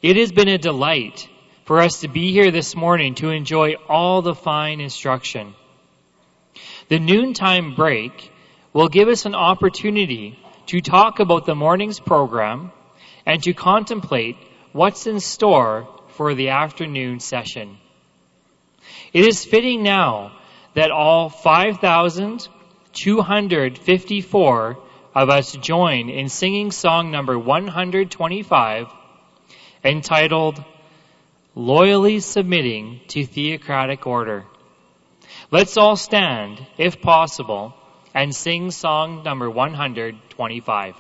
It has been a delight for us to be here this morning to enjoy all the fine instruction. The noontime break will give us an opportunity to talk about the morning's program and to contemplate what's in store for the afternoon session. It is fitting now that all 5,254 of us join in singing song number 125, entitled Loyally Submitting to Theocratic Order. Let's all stand, if possible, and sing song number 125.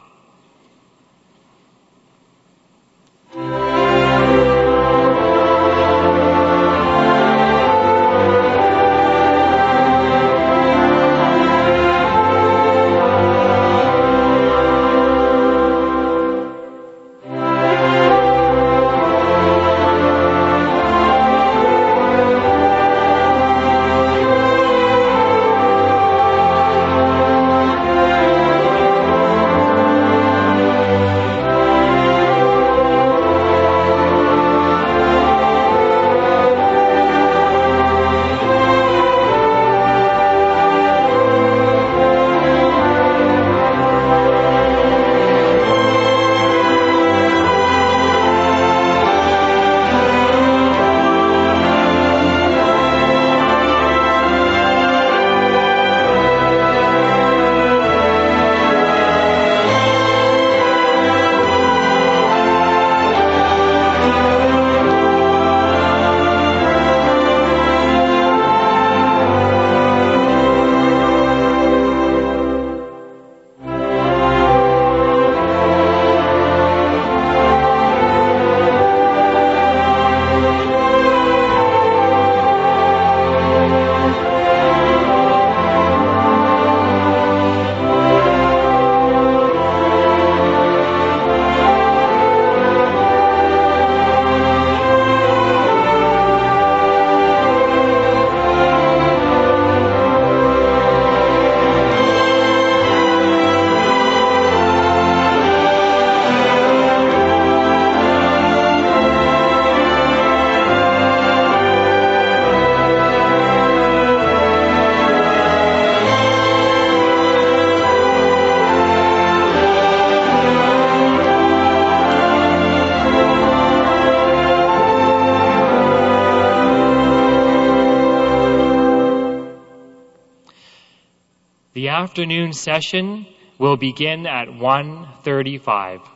The afternoon session will begin at 1:35.